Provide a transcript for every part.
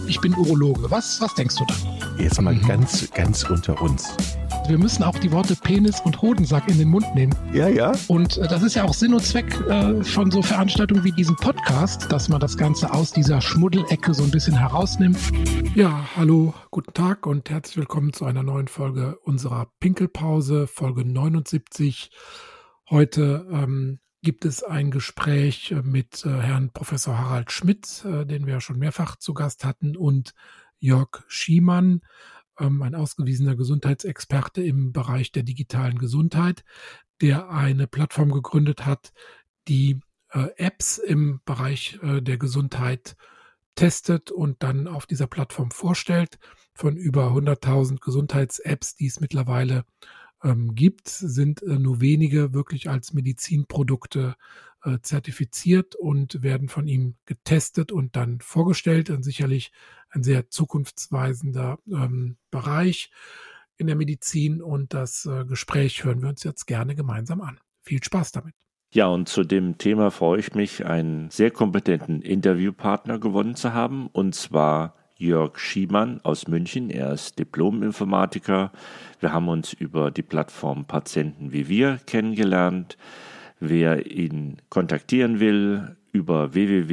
ich bin Urologe. Was denkst du dann? Jetzt mal ganz unter uns. Wir müssen auch die Worte Penis und Hodensack in den Mund nehmen. Ja. Und das ist ja auch Sinn und Zweck von so Veranstaltungen wie diesem Podcast, dass man das Ganze aus dieser Schmuddelecke so ein bisschen herausnimmt. Ja, hallo, guten Tag und herzlich willkommen zu einer neuen Folge unserer Pinkelpause, Folge 79. Heute gibt es ein Gespräch mit Herrn Professor Harald Schmidt, den wir schon mehrfach zu Gast hatten, und Jörg Schiemann, ein ausgewiesener Gesundheitsexperte im Bereich der digitalen Gesundheit, der eine Plattform gegründet hat, die Apps im Bereich der Gesundheit testet und dann auf dieser Plattform vorstellt. Von über 100.000 Gesundheits-Apps, die es mittlerweile gibt, sind nur wenige wirklich als Medizinprodukte zertifiziert und werden von ihm getestet und dann vorgestellt. Und sicherlich ein sehr zukunftsweisender Bereich in der Medizin. Und das Gespräch hören wir uns jetzt gerne gemeinsam an. Viel Spaß damit. Ja, und zu dem Thema freue ich mich, einen sehr kompetenten Interviewpartner gewonnen zu haben, und zwar Jörg Schiemann aus München. Er ist Diplom-Informatiker. Wir haben uns über die Plattform Patienten wie wir kennengelernt. Wer ihn kontaktieren will, über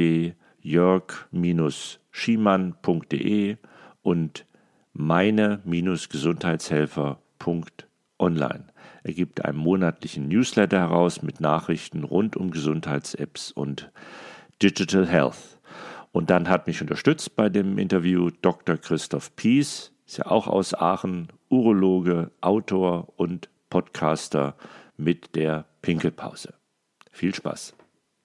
www.jörg-schiemann.de und meine-gesundheitshelfer.online. Er gibt einen monatlichen Newsletter heraus mit Nachrichten rund um Gesundheits-Apps und Digital Health. Und dann hat mich unterstützt bei dem Interview Dr. Christoph Pies, ist ja auch aus Aachen, Urologe, Autor und Podcaster mit der Pinkelpause. Viel Spaß.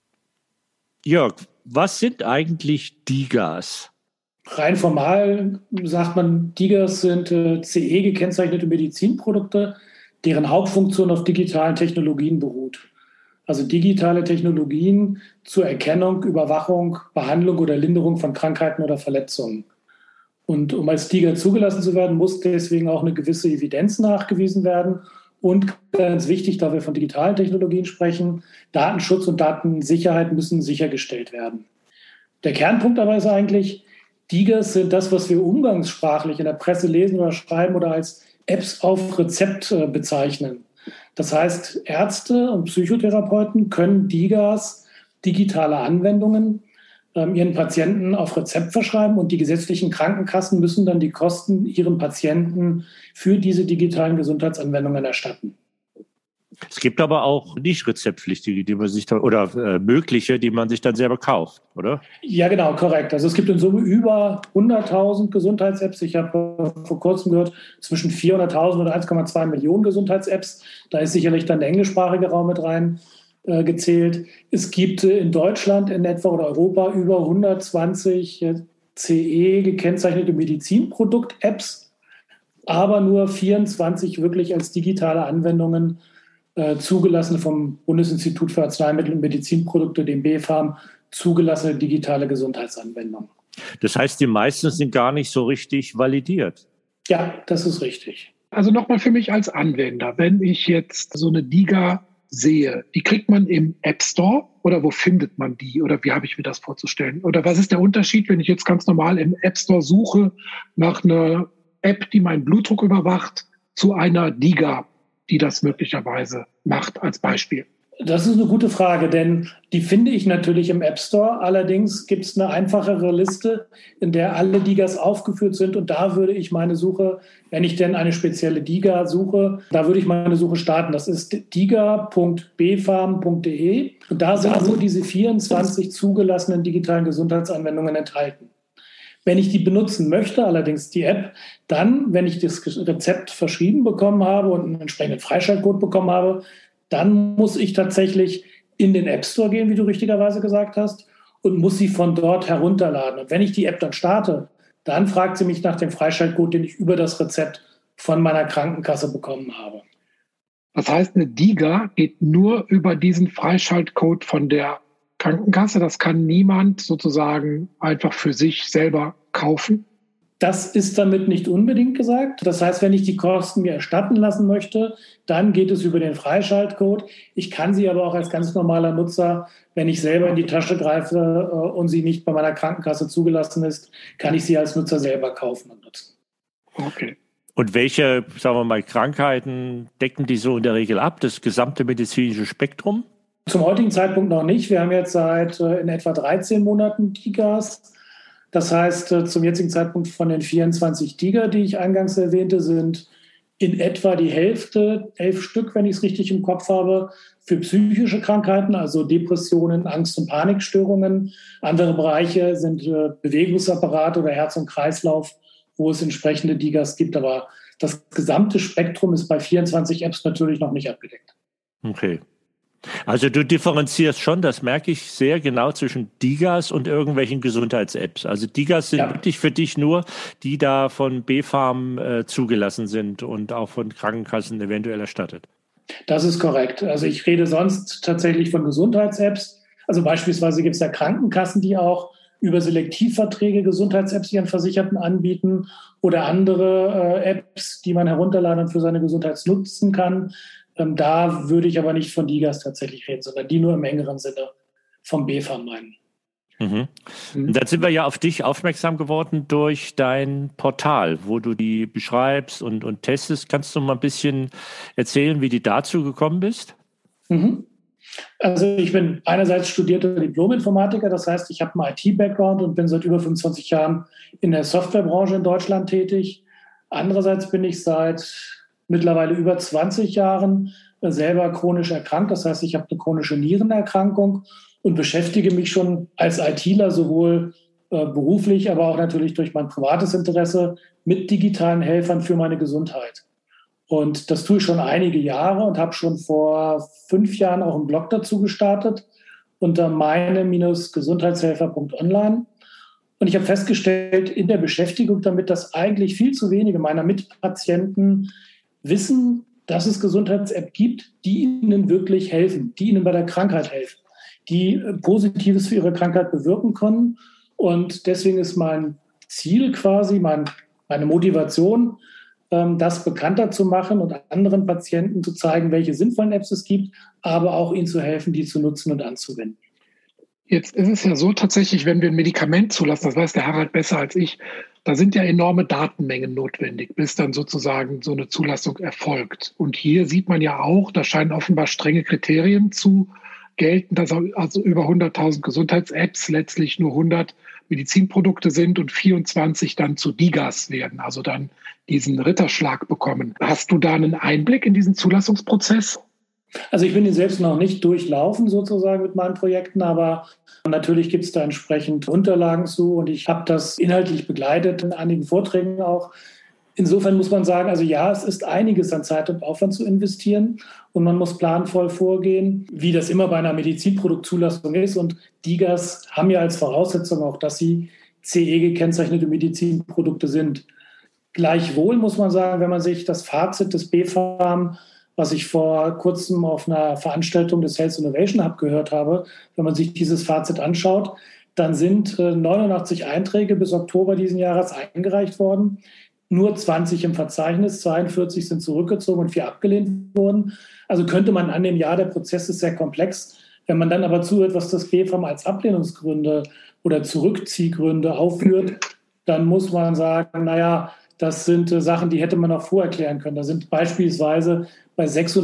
Jörg, was sind eigentlich DiGAs? Rein formal sagt man, DiGAs sind CE gekennzeichnete Medizinprodukte, deren Hauptfunktion auf digitalen Technologien beruht. Also digitale Technologien zur Erkennung, Überwachung, Behandlung oder Linderung von Krankheiten oder Verletzungen. Und um als DiGA zugelassen zu werden, muss deswegen auch eine gewisse Evidenz nachgewiesen werden. Und ganz wichtig, da wir von digitalen Technologien sprechen, Datenschutz und Datensicherheit müssen sichergestellt werden. Der Kernpunkt aber ist eigentlich, DiGAs sind das, was wir umgangssprachlich in der Presse lesen oder schreiben oder als Apps auf Rezept bezeichnen. Das heißt, Ärzte und Psychotherapeuten können DiGAs, digitale Anwendungen, ihren Patienten auf Rezept verschreiben, und die gesetzlichen Krankenkassen müssen dann die Kosten ihren Patienten für diese digitalen Gesundheitsanwendungen erstatten. Es gibt aber auch nicht rezeptpflichtige, die man sich da, oder mögliche, die man sich dann selber kauft, oder? Ja, genau, korrekt. Also es gibt in Summe über 100.000 Gesundheits-Apps. Ich habe vor kurzem gehört, zwischen 400.000 und 1,2 Millionen Gesundheits-Apps. Da ist sicherlich dann der englischsprachige Raum mit rein gezählt. Es gibt in Deutschland in etwa oder Europa über 120 CE gekennzeichnete Medizinprodukt-Apps, aber nur 24 wirklich als digitale Anwendungen zugelassene, vom Bundesinstitut für Arzneimittel und Medizinprodukte, dem BfArM, zugelassene digitale Gesundheitsanwendungen. Das heißt, die meisten sind gar nicht so richtig validiert. Ja, das ist richtig. Also nochmal für mich als Anwender, wenn ich jetzt so eine DiGA sehe, die kriegt man im App Store, oder wo findet man die, oder wie habe ich mir das vorzustellen? Oder was ist der Unterschied, wenn ich jetzt ganz normal im App Store suche nach einer App, die meinen Blutdruck überwacht, zu einer DiGA, die das möglicherweise macht, als Beispiel? Das ist eine gute Frage, denn die finde ich natürlich im App Store. Allerdings gibt es eine einfachere Liste, in der alle DiGAs aufgeführt sind. Und da würde ich meine Suche, wenn ich denn eine spezielle DiGA suche, da würde ich meine Suche starten. Das ist diga.bfarm.de. Und da sind nur diese 24 zugelassenen digitalen Gesundheitsanwendungen enthalten. Wenn ich die benutzen möchte, allerdings die App, dann, wenn ich das Rezept verschrieben bekommen habe und einen entsprechenden Freischaltcode bekommen habe, dann muss ich tatsächlich in den App Store gehen, wie du richtigerweise gesagt hast, und muss sie von dort herunterladen. Und wenn ich die App dann starte, dann fragt sie mich nach dem Freischaltcode, den ich über das Rezept von meiner Krankenkasse bekommen habe. Das heißt, eine DiGA geht nur über diesen Freischaltcode von der Krankenkasse. Das kann niemand sozusagen einfach für sich selber kaufen. Das ist damit nicht unbedingt gesagt. Das heißt, wenn ich die Kosten mir erstatten lassen möchte, dann geht es über den Freischaltcode. Ich kann sie aber auch als ganz normaler Nutzer, wenn ich selber in die Tasche greife und sie nicht bei meiner Krankenkasse zugelassen ist, kann ich sie als Nutzer selber kaufen und nutzen. Okay. Und welche, sagen wir mal, Krankheiten decken die so in der Regel ab? Das gesamte medizinische Spektrum? Zum heutigen Zeitpunkt noch nicht. Wir haben jetzt seit in etwa 13 Monaten DIGAs. Das heißt, zum jetzigen Zeitpunkt von den 24 DIGA, die ich eingangs erwähnte, sind in etwa die Hälfte, 11 Stück, wenn ich es richtig im Kopf habe, für psychische Krankheiten, also Depressionen, Angst- und Panikstörungen. Andere Bereiche sind Bewegungsapparat oder Herz und Kreislauf, wo es entsprechende DIGAs gibt. Aber das gesamte Spektrum ist bei 24 Apps natürlich noch nicht abgedeckt. Okay. Also du differenzierst schon, das merke ich sehr genau, zwischen DIGAs und irgendwelchen Gesundheits-Apps. Also DIGAs sind wirklich für dich nur, die da von BfArM zugelassen sind und auch von Krankenkassen eventuell erstattet. Das ist korrekt. Also ich rede sonst tatsächlich von Gesundheits-Apps. Also beispielsweise gibt es ja Krankenkassen, die auch über Selektivverträge Gesundheits-Apps ihren Versicherten anbieten oder andere Apps, die man herunterladen und für seine Gesundheit nutzen kann. Da würde ich aber nicht von DIGAs tatsächlich reden, sondern die nur im engeren Sinne vom BfArM meinen. Mhm. Und dann sind wir ja auf dich aufmerksam geworden durch dein Portal, wo du die beschreibst und testest. Kannst du mal ein bisschen erzählen, wie du dazu gekommen bist? Mhm. Also ich bin einerseits studierter Diplom-Informatiker, das heißt, ich habe einen IT-Background und bin seit über 25 Jahren in der Softwarebranche in Deutschland tätig. Andererseits bin ich seit mittlerweile über 20 Jahren selber chronisch erkrankt. Das heißt, ich habe eine chronische Nierenerkrankung und beschäftige mich schon als ITler sowohl beruflich, aber auch natürlich durch mein privates Interesse mit digitalen Helfern für meine Gesundheit. Und das tue ich schon einige Jahre und habe schon vor 5 Jahren auch einen Blog dazu gestartet unter meine-gesundheitshelfer.online. Und ich habe festgestellt in der Beschäftigung damit, dass eigentlich viel zu wenige meiner Mitpatienten wissen, dass es Gesundheits-App gibt, die ihnen wirklich helfen, die ihnen bei der Krankheit helfen, die Positives für ihre Krankheit bewirken können. Und deswegen ist mein Ziel quasi, meine Motivation, das bekannter zu machen und anderen Patienten zu zeigen, welche sinnvollen Apps es gibt, aber auch ihnen zu helfen, die zu nutzen und anzuwenden. Jetzt ist es ja so tatsächlich, wenn wir ein Medikament zulassen, das weiß der Harald besser als ich, da sind ja enorme Datenmengen notwendig, bis dann sozusagen so eine Zulassung erfolgt. Und hier sieht man ja auch, da scheinen offenbar strenge Kriterien zu gelten, dass also über 100.000 Gesundheits-Apps letztlich nur 100 Medizinprodukte sind und 24 dann zu DIGAs werden, also dann diesen Ritterschlag bekommen. Hast du da einen Einblick in diesen Zulassungsprozess? Also ich bin ihn selbst noch nicht durchlaufen sozusagen mit meinen Projekten, aber natürlich gibt es da entsprechend Unterlagen zu und ich habe das inhaltlich begleitet in einigen Vorträgen auch. Insofern muss man sagen, also ja, es ist einiges an Zeit und Aufwand zu investieren und man muss planvoll vorgehen, wie das immer bei einer Medizinproduktzulassung ist. Und DIGAs haben ja als Voraussetzung auch, dass sie CE-gekennzeichnete Medizinprodukte sind. Gleichwohl muss man sagen, wenn man sich das Fazit des BfArM, was ich vor kurzem auf einer Veranstaltung des Health Innovation Hub gehört habe, wenn man sich dieses Fazit anschaut, dann sind 89 Einträge bis Oktober diesen Jahres eingereicht worden. Nur 20 im Verzeichnis, 42 sind zurückgezogen und 4 abgelehnt wurden. Also könnte man annehmen, ja, der Prozess ist sehr komplex. Wenn man dann aber zuhört, was das BfArM als Ablehnungsgründe oder Zurückziehgründe aufführt, dann muss man sagen, naja, das sind Sachen, die hätte man auch vorerklären können. Da sind beispielsweise bei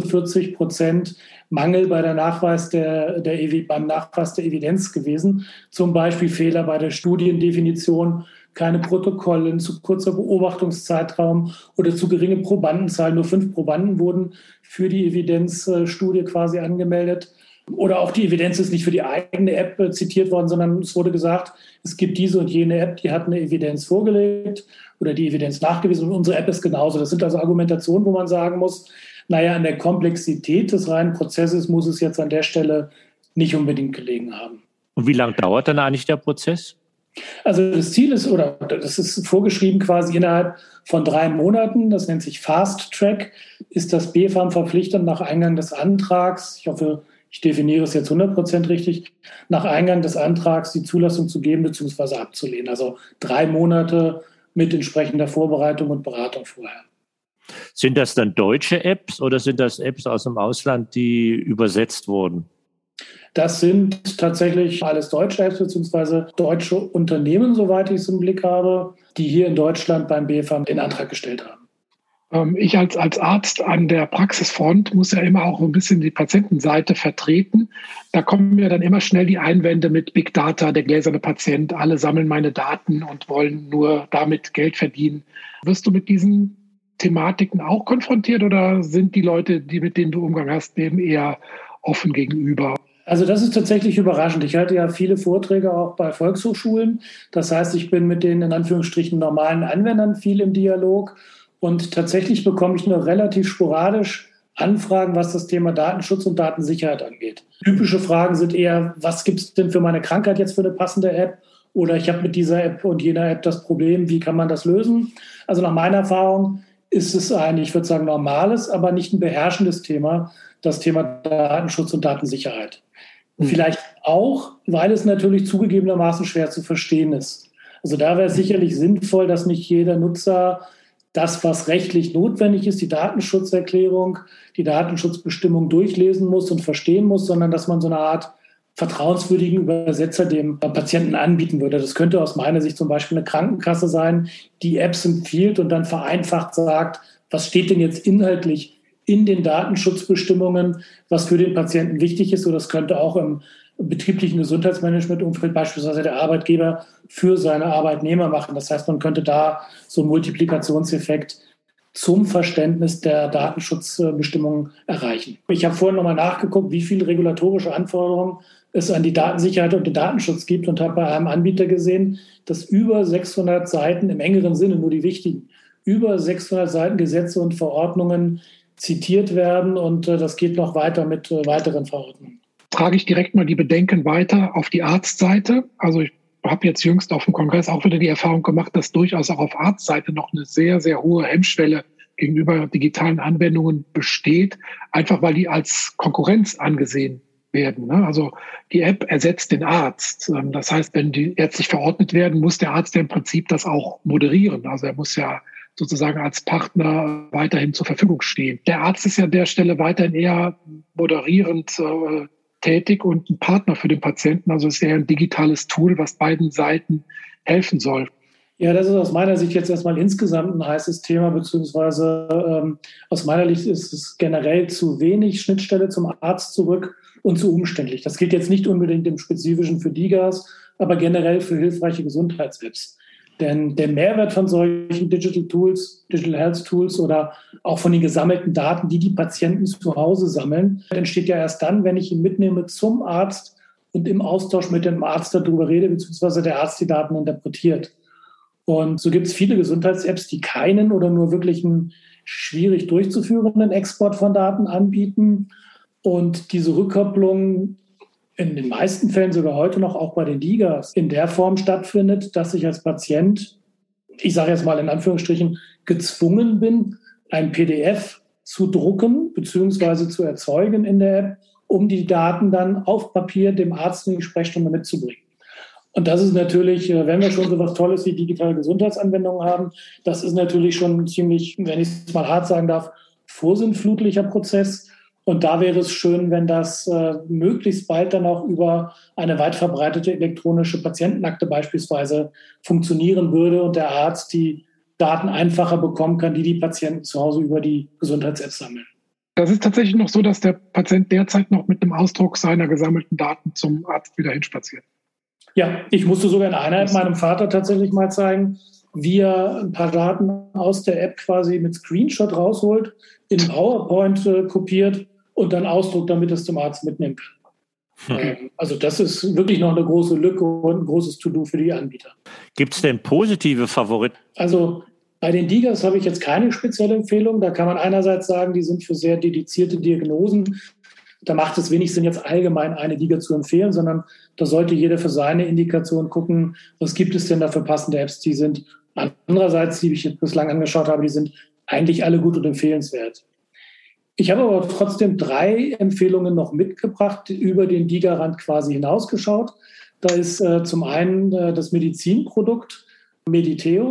46% Mangel bei beim Nachweis der Evidenz gewesen. Zum Beispiel Fehler bei der Studiendefinition, keine Protokolle, zu kurzer Beobachtungszeitraum oder zu geringe Probandenzahl. Nur 5 Probanden wurden für die Evidenzstudie quasi angemeldet. Oder auch die Evidenz ist nicht für die eigene App zitiert worden, sondern es wurde gesagt, es gibt diese und jene App, die hat eine Evidenz vorgelegt oder die Evidenz nachgewiesen und unsere App ist genauso. Das sind also Argumentationen, wo man sagen muss, naja, an der Komplexität des reinen Prozesses muss es jetzt an der Stelle nicht unbedingt gelegen haben. Und wie lange dauert dann eigentlich der Prozess? Also das Ziel ist, oder das ist vorgeschrieben quasi innerhalb von 3 Monaten, das nennt sich Fast Track, ist das BfArM verpflichtet nach Eingang des Antrags, ich hoffe, ich definiere es jetzt 100% richtig, nach Eingang des Antrags die Zulassung zu geben bzw. abzulehnen. Also 3 Monate mit entsprechender Vorbereitung und Beratung vorher. Sind das dann deutsche Apps oder sind das Apps aus dem Ausland, die übersetzt wurden? Das sind tatsächlich alles deutsche Apps bzw. deutsche Unternehmen, soweit ich es im Blick habe, die hier in Deutschland beim BfArM den Antrag gestellt haben. Ich als Arzt an der Praxisfront muss ja immer auch ein bisschen die Patientenseite vertreten. Da kommen mir dann immer schnell die Einwände mit Big Data, der gläserne Patient, alle sammeln meine Daten und wollen nur damit Geld verdienen. Wirst du mit diesen Thematiken auch konfrontiert oder sind die Leute, mit denen du Umgang hast, dem eher offen gegenüber? Also das ist tatsächlich überraschend. Ich halte ja viele Vorträge auch bei Volkshochschulen. Das heißt, ich bin mit den in Anführungsstrichen normalen Anwendern viel im Dialog. Und tatsächlich bekomme ich nur relativ sporadisch Anfragen, was das Thema Datenschutz und Datensicherheit angeht. Typische Fragen sind eher, was gibt es denn für meine Krankheit jetzt für eine passende App? Oder ich habe mit dieser App und jener App das Problem, wie kann man das lösen? Also nach meiner Erfahrung ist es ein, ich würde sagen, normales, aber nicht ein beherrschendes Thema, das Thema Datenschutz und Datensicherheit. Vielleicht auch, weil es natürlich zugegebenermaßen schwer zu verstehen ist. Also da wäre es sicherlich sinnvoll, dass nicht jeder Nutzer das, was rechtlich notwendig ist, die Datenschutzerklärung, die Datenschutzbestimmung durchlesen muss und verstehen muss, sondern dass man so eine Art vertrauenswürdigen Übersetzer dem Patienten anbieten würde. Das könnte aus meiner Sicht zum Beispiel eine Krankenkasse sein, die Apps empfiehlt und dann vereinfacht sagt, was steht denn jetzt inhaltlich in den Datenschutzbestimmungen, was für den Patienten wichtig ist. Oder das könnte auch im betrieblichen Gesundheitsmanagement-Umfeld beispielsweise der Arbeitgeber für seine Arbeitnehmer machen. Das heißt, man könnte da so einen Multiplikationseffekt zum Verständnis der Datenschutzbestimmungen erreichen. Ich habe vorhin nochmal nachgeguckt, wie viele regulatorische Anforderungen es an die Datensicherheit und den Datenschutz gibt und habe bei einem Anbieter gesehen, dass über 600 Seiten, im engeren Sinne nur die wichtigen, über 600 Seiten Gesetze und Verordnungen zitiert werden und das geht noch weiter mit weiteren Verordnungen. Trage ich direkt mal die Bedenken weiter auf die Arztseite. Also ich habe jetzt jüngst auf dem Kongress auch wieder die Erfahrung gemacht, dass durchaus auch auf Arztseite noch eine sehr, sehr hohe Hemmschwelle gegenüber digitalen Anwendungen besteht, einfach weil die als Konkurrenz angesehen werden. Also die App ersetzt den Arzt. Das heißt, wenn die ärztlich verordnet werden, muss der Arzt ja im Prinzip das auch moderieren. Also er muss ja sozusagen als Partner weiterhin zur Verfügung stehen. Der Arzt ist ja an der Stelle weiterhin eher moderierend tätig und ein Partner für den Patienten. Also es ist eher ein digitales Tool, was beiden Seiten helfen soll. Ja, das ist aus meiner Sicht jetzt erstmal insgesamt ein heißes Thema, beziehungsweise aus meiner Sicht ist es generell zu wenig Schnittstelle zum Arzt zurück und zu umständlich. Das gilt jetzt nicht unbedingt im Spezifischen für DiGAs, aber generell für hilfreiche Gesundheits-Apps. Denn der Mehrwert von solchen Digital Tools, Digital Health Tools oder auch von den gesammelten Daten, die die Patienten zu Hause sammeln, entsteht ja erst dann, wenn ich ihn mitnehme zum Arzt und im Austausch mit dem Arzt darüber rede, beziehungsweise der Arzt die Daten interpretiert. Und so gibt es viele Gesundheits-Apps, die keinen oder nur wirklich einen schwierig durchzuführenden Export von Daten anbieten. Und diese Rückkopplung in den meisten Fällen sogar heute noch auch bei den DiGAs in der Form stattfindet, dass ich als Patient, ich sage jetzt mal in Anführungsstrichen, gezwungen bin, ein PDF zu drucken bzw. zu erzeugen in der App, um die Daten dann auf Papier dem Arzt in die Sprechstunde mitzubringen. Und das ist natürlich, wenn wir schon so was Tolles wie digitale Gesundheitsanwendungen haben, das ist natürlich schon ein ziemlich, wenn ich es mal hart sagen darf, vorsinnflutlicher Prozess. Und da wäre es schön, wenn das möglichst bald dann auch über eine weit verbreitete elektronische Patientenakte beispielsweise funktionieren würde und der Arzt die Daten einfacher bekommen kann, die Patienten zu Hause über die Gesundheits-App sammeln. Das ist tatsächlich noch so, dass der Patient derzeit noch mit einem Ausdruck seiner gesammelten Daten zum Arzt wieder hinspaziert. Ja, ich musste sogar in einer App meinem Vater tatsächlich mal zeigen, wie er ein paar Daten aus der App quasi mit Screenshot rausholt, in PowerPoint kopiert und dann ausdruckt, damit es zum Arzt mitnehmen kann. Also das ist wirklich noch eine große Lücke und ein großes To-Do für die Anbieter. Gibt es denn positive Favoriten? Also bei den DiGAs habe ich jetzt keine spezielle Empfehlung. Da kann man einerseits sagen, die sind für sehr dedizierte Diagnosen. Da macht es wenig Sinn, jetzt allgemein eine DiGA zu empfehlen, sondern da sollte jeder für seine Indikation gucken, was gibt es denn da für passende Apps, die sind andererseits, die ich jetzt bislang angeschaut habe, die sind eigentlich alle gut und empfehlenswert. Ich habe aber trotzdem 3 Empfehlungen noch mitgebracht, über den DiGA-Rand quasi hinausgeschaut. Da ist zum einen das Medizinprodukt Mediteo,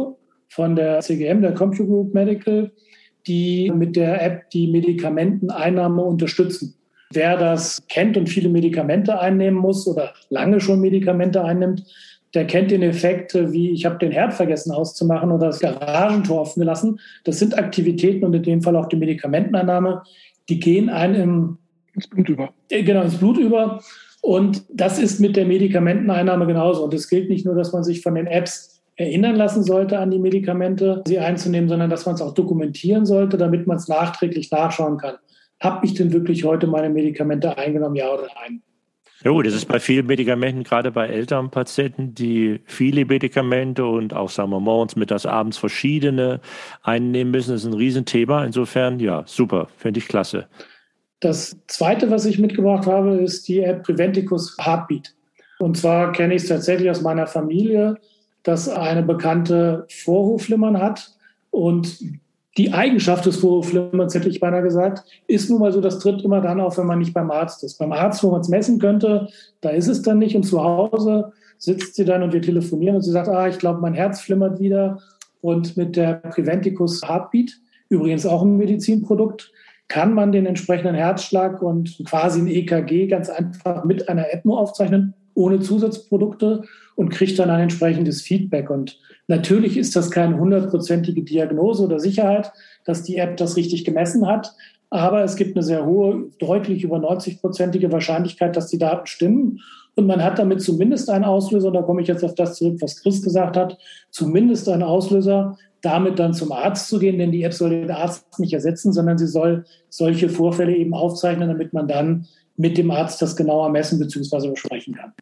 von der CGM, der Compu Group Medical, die mit der App die Medikamenteneinnahme unterstützen. Wer das kennt und viele Medikamente einnehmen muss oder lange schon Medikamente einnimmt, der kennt den Effekt, wie ich habe den Herd vergessen auszumachen oder das Garagentor offen gelassen. Das sind Aktivitäten und in dem Fall auch die Medikamenteneinnahme, die gehen einem ins Blut über. Genau, ins Blut über. Und das ist mit der Medikamenteneinnahme genauso. Und es gilt nicht nur, dass man sich von den Apps erinnern lassen sollte, an die Medikamente, sie einzunehmen, sondern dass man es auch dokumentieren sollte, damit man es nachträglich nachschauen kann. Habe ich denn wirklich heute meine Medikamente eingenommen, ja oder nein? Jo, das ist bei vielen Medikamenten, gerade bei älteren Patienten, die viele Medikamente und auch, sagen wir, morgens, mittags, abends verschiedene einnehmen müssen. Das ist ein Riesenthema. Insofern, ja, super, finde ich klasse. Das Zweite, was ich mitgebracht habe, ist die App Preventicus Heartbeat. Und zwar kenne ich es tatsächlich aus meiner Familie, dass eine Bekannte Vorhofflimmern hat. Und die Eigenschaft des Vorhofflimmerns, hätte ich beinahe gesagt, ist nun mal so, das tritt immer dann auf, wenn man nicht beim Arzt ist. Beim Arzt, wo man es messen könnte, da ist es dann nicht. Und zu Hause sitzt sie dann und wir telefonieren und sie sagt, ich glaube, mein Herz flimmert wieder. Und mit der Preventicus Heartbeat, übrigens auch ein Medizinprodukt, kann man den entsprechenden Herzschlag und quasi ein EKG ganz einfach mit einer App nur aufzeichnen, ohne Zusatzprodukte und kriegt dann ein entsprechendes Feedback. Und natürlich ist das keine 100%ige Diagnose oder Sicherheit, dass die App das richtig gemessen hat. Aber es gibt eine sehr hohe, deutlich über 90%ige Wahrscheinlichkeit, dass die Daten stimmen. Und man hat damit zumindest einen Auslöser, und da komme ich jetzt auf das zurück, was Chris gesagt hat, zumindest einen Auslöser, damit dann zum Arzt zu gehen, denn die App soll den Arzt nicht ersetzen, sondern sie soll solche Vorfälle eben aufzeichnen, damit man dann mit dem Arzt das genauer messen bzw. besprechen kann.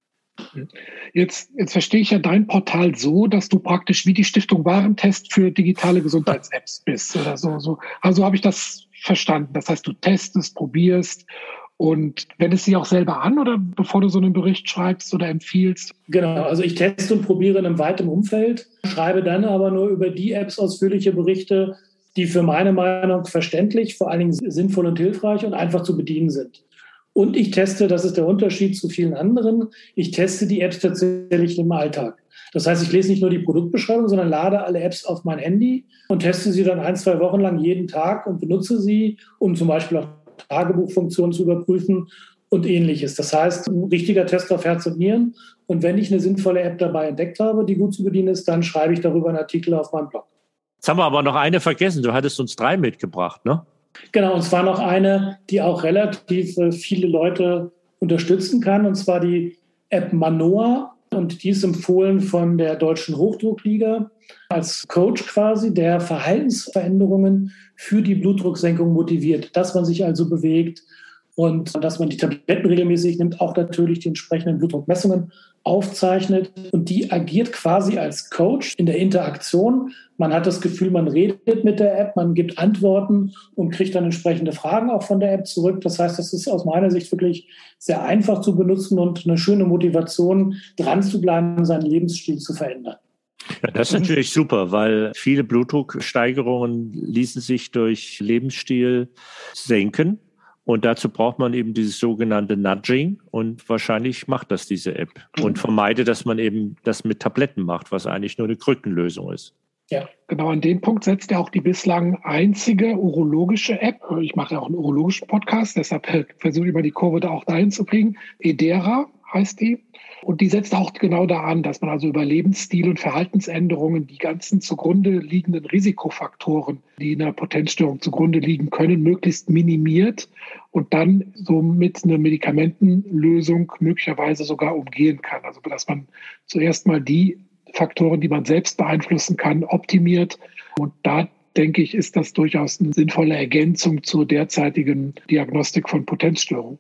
Jetzt verstehe ich ja dein Portal so, dass du praktisch wie die Stiftung Warentest für digitale Gesundheits-Apps bist oder so. Also habe ich das verstanden. Das heißt, du testest, probierst und wendest sie auch selber an oder bevor du so einen Bericht schreibst oder empfiehlst? Genau, also ich teste und probiere in einem weiten Umfeld, schreibe dann aber nur über die Apps ausführliche Berichte, die für meine Meinung verständlich, vor allen Dingen sinnvoll und hilfreich und einfach zu bedienen sind. Und ich teste, das ist der Unterschied zu vielen anderen, ich teste die Apps tatsächlich im Alltag. Das heißt, ich lese nicht nur die Produktbeschreibung, sondern lade alle Apps auf mein Handy und teste sie dann 1-2 Wochen lang jeden Tag und benutze sie, um zum Beispiel auch Tagebuchfunktionen zu überprüfen und Ähnliches. Das heißt, ein richtiger Test auf Herz und Nieren. Und wenn ich eine sinnvolle App dabei entdeckt habe, die gut zu bedienen ist, dann schreibe ich darüber einen Artikel auf meinem Blog. Jetzt haben wir aber noch eine vergessen. Du hattest uns 3 mitgebracht, ne? Genau, und zwar noch eine, die auch relativ viele Leute unterstützen kann, und zwar die App Manoa. Und die ist empfohlen von der Deutschen Hochdruckliga als Coach quasi, der Verhaltensveränderungen für die Blutdrucksenkung motiviert. Dass man sich also bewegt und dass man die Tabletten regelmäßig nimmt, auch natürlich die entsprechenden Blutdruckmessungen aufzeichnet. Und die agiert quasi als Coach in der Interaktion. Man hat das Gefühl, man redet mit der App, man gibt Antworten und kriegt dann entsprechende Fragen auch von der App zurück. Das heißt, das ist aus meiner Sicht wirklich sehr einfach zu benutzen und eine schöne Motivation, dran zu bleiben, seinen Lebensstil zu verändern. Ja, das ist natürlich super, weil viele Blutdrucksteigerungen ließen sich durch Lebensstil senken. Und dazu braucht man eben dieses sogenannte Nudging und wahrscheinlich macht das diese App und vermeidet, dass man eben das mit Tabletten macht, was eigentlich nur eine Krückenlösung ist. Ja, genau an den Punkt setzt ja auch die bislang einzige urologische App. Ich mache ja auch einen urologischen Podcast, deshalb versuche ich immer die Kurve da auch dahin zu kriegen. Edera heißt die. Und die setzt auch genau da an, dass man also über Lebensstil und Verhaltensänderungen die ganzen zugrunde liegenden Risikofaktoren, die in einer Potenzstörung zugrunde liegen können, möglichst minimiert und dann so mit einer Medikamentenlösung möglicherweise sogar umgehen kann. Also dass man zuerst mal die Faktoren, die man selbst beeinflussen kann, optimiert. Und da denke ich, ist das durchaus eine sinnvolle Ergänzung zur derzeitigen Diagnostik von Potenzstörungen.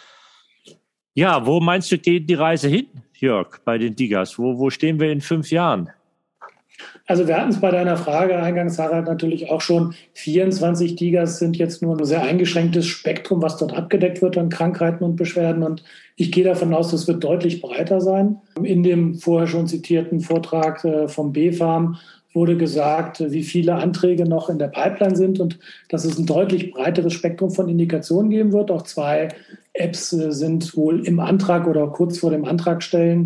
Ja, wo meinst du, geht die Reise hin, Jörg, bei den Digas? Wo stehen wir in 5 Jahren? Also wir hatten es bei deiner Frage eingangs, Harald, natürlich auch schon. 24 Digas sind jetzt nur ein sehr eingeschränktes Spektrum, was dort abgedeckt wird an Krankheiten und Beschwerden. Und ich gehe davon aus, das wird deutlich breiter sein. In dem vorher schon zitierten Vortrag vom BfArM wurde gesagt, wie viele Anträge noch in der Pipeline sind und dass es ein deutlich breiteres Spektrum von Indikationen geben wird. Auch 2 Apps sind wohl im Antrag oder kurz vor dem Antrag stellen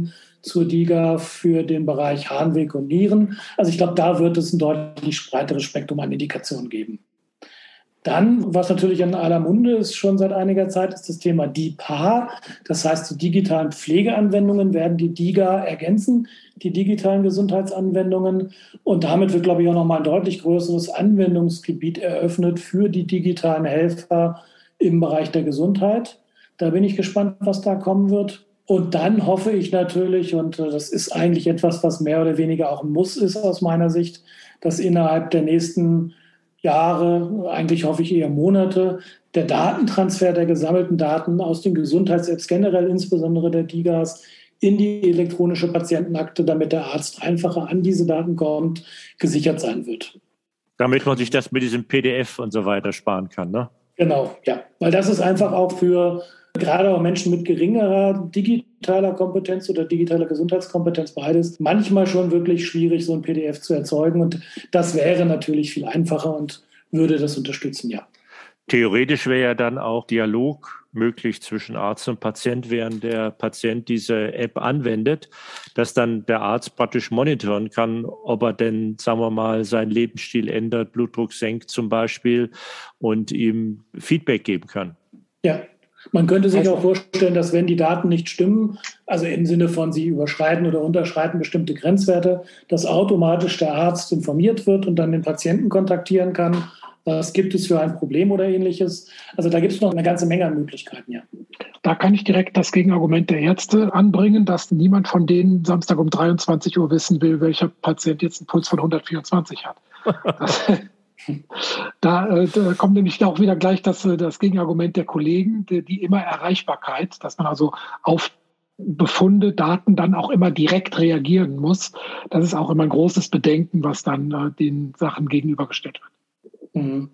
zur DIGA für den Bereich Harnweg und Nieren. Also ich glaube, da wird es ein deutlich breiteres Spektrum an Indikationen geben. Dann, was natürlich in aller Munde ist schon seit einiger Zeit, ist das Thema DiPA. Das heißt, die digitalen Pflegeanwendungen werden die DIGA ergänzen, die digitalen Gesundheitsanwendungen. Und damit wird, glaube ich, auch nochmal ein deutlich größeres Anwendungsgebiet eröffnet für die digitalen Helfer im Bereich der Gesundheit. Da bin ich gespannt, was da kommen wird. Und dann hoffe ich natürlich, und das ist eigentlich etwas, was mehr oder weniger auch ein Muss ist aus meiner Sicht, dass innerhalb der nächsten Jahre, eigentlich hoffe ich eher Monate, der Datentransfer der gesammelten Daten aus den Gesundheits-Apps generell, insbesondere der DIGAs, in die elektronische Patientenakte, damit der Arzt einfacher an diese Daten kommt, gesichert sein wird. Damit man sich das mit diesem PDF und so weiter sparen kann, ne? Genau, ja. Weil das ist einfach auch für gerade auch Menschen mit geringerer digitaler Kompetenz oder digitaler Gesundheitskompetenz, beides, manchmal schon wirklich schwierig, so ein PDF zu erzeugen. Und das wäre natürlich viel einfacher und würde das unterstützen, ja. Theoretisch wäre ja dann auch Dialog möglich zwischen Arzt und Patient, während der Patient diese App anwendet, dass dann der Arzt praktisch monitoren kann, ob er denn, sagen wir mal, seinen Lebensstil ändert, Blutdruck senkt zum Beispiel und ihm Feedback geben kann. Ja. Man könnte sich auch vorstellen, dass wenn die Daten nicht stimmen, also im Sinne von sie überschreiten oder unterschreiten bestimmte Grenzwerte, dass automatisch der Arzt informiert wird und dann den Patienten kontaktieren kann. Was gibt es für ein Problem oder Ähnliches? Also da gibt es noch eine ganze Menge an Möglichkeiten, ja. Da kann ich direkt das Gegenargument der Ärzte anbringen, dass niemand von denen Samstag um 23 Uhr wissen will, welcher Patient jetzt einen Puls von 124 hat. Da kommt nämlich auch wieder gleich das Gegenargument der Kollegen, die immer Erreichbarkeit, dass man also auf Befunde, Daten dann auch immer direkt reagieren muss. Das ist auch immer ein großes Bedenken, was dann den Sachen gegenübergestellt wird. Mhm.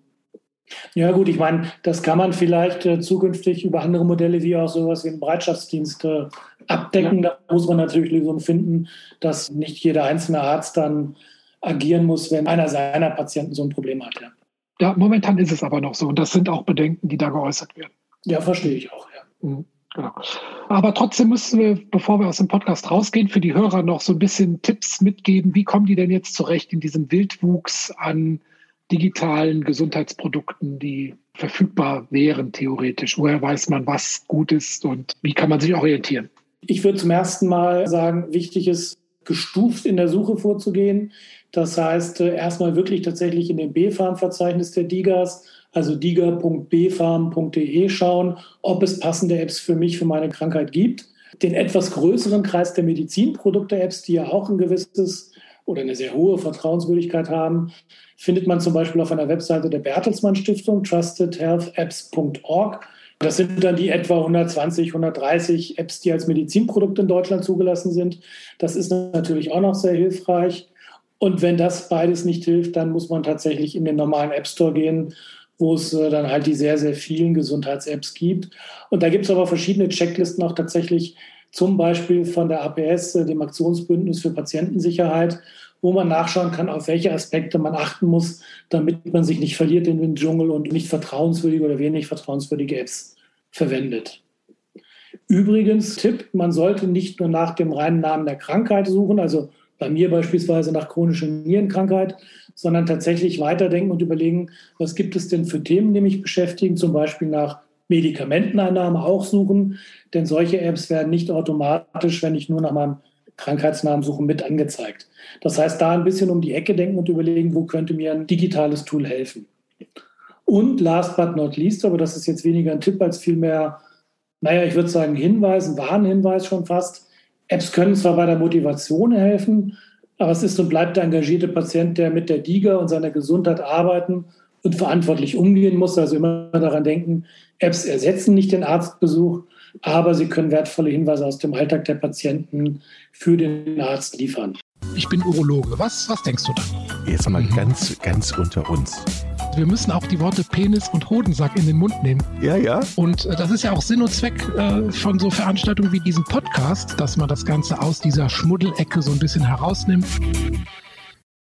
Ja gut, ich meine, das kann man vielleicht zukünftig über andere Modelle wie auch sowas wie einen Bereitschaftsdienst abdecken. Ja. Da muss man natürlich Lösungen finden, dass nicht jeder einzelne Arzt dann agieren muss, wenn einer seiner Patienten so ein Problem hat. Ja. Ja, momentan ist es aber noch so. Und das sind auch Bedenken, die da geäußert werden. Ja, verstehe ich auch. Ja. Genau. Aber trotzdem müssen wir, bevor wir aus dem Podcast rausgehen, für die Hörer noch so ein bisschen Tipps mitgeben. Wie kommen die denn jetzt zurecht in diesem Wildwuchs an digitalen Gesundheitsprodukten, die verfügbar wären theoretisch? Woher weiß man, was gut ist und wie kann man sich orientieren? Ich würde zum ersten Mal sagen, wichtig ist, gestuft in der Suche vorzugehen. Das heißt, erstmal wirklich tatsächlich in dem BfArM-Verzeichnis der DIGAs, also diga.bfarm.de schauen, ob es passende Apps für mich, für meine Krankheit gibt. Den etwas größeren Kreis der Medizinprodukte-Apps, die ja auch ein gewisses oder eine sehr hohe Vertrauenswürdigkeit haben, findet man zum Beispiel auf einer Webseite der Bertelsmann Stiftung, trustedhealthapps.org. Das sind dann die etwa 120, 130 Apps, die als Medizinprodukt in Deutschland zugelassen sind. Das ist natürlich auch noch sehr hilfreich. Und wenn das beides nicht hilft, dann muss man tatsächlich in den normalen App Store gehen, wo es dann halt die sehr, sehr vielen Gesundheits-Apps gibt. Und da gibt es aber verschiedene Checklisten auch tatsächlich, zum Beispiel von der APS, dem Aktionsbündnis für Patientensicherheit, wo man nachschauen kann, auf welche Aspekte man achten muss, damit man sich nicht verliert in den Dschungel und nicht vertrauenswürdige oder wenig vertrauenswürdige Apps verwendet. Übrigens, Tipp, man sollte nicht nur nach dem reinen Namen der Krankheit suchen, also bei mir beispielsweise nach chronischer Nierenkrankheit, sondern tatsächlich weiterdenken und überlegen, was gibt es denn für Themen, die mich beschäftigen, zum Beispiel nach Medikamenteneinnahme auch suchen, denn solche Apps werden nicht automatisch, wenn ich nur nach meinem Krankheitsnamen suche, mit angezeigt. Das heißt, da ein bisschen um die Ecke denken und überlegen, wo könnte mir ein digitales Tool helfen. Und last but not least, aber das ist jetzt weniger ein Tipp als vielmehr, ich würde sagen Hinweis, ein Warnhinweis schon fast. Apps können zwar bei der Motivation helfen, aber es ist und bleibt der engagierte Patient, der mit der DIGA und seiner Gesundheit arbeiten und verantwortlich umgehen muss. Also immer daran denken, Apps ersetzen nicht den Arztbesuch, aber sie können wertvolle Hinweise aus dem Alltag der Patienten für den Arzt liefern. Ich bin Urologe. Was denkst du da? Jetzt mal ganz unter uns. Wir müssen auch die Worte Penis und Hodensack in den Mund nehmen. Ja. Und das ist ja auch Sinn und Zweck von so Veranstaltungen wie diesem Podcast, dass man das Ganze aus dieser Schmuddelecke so ein bisschen herausnimmt.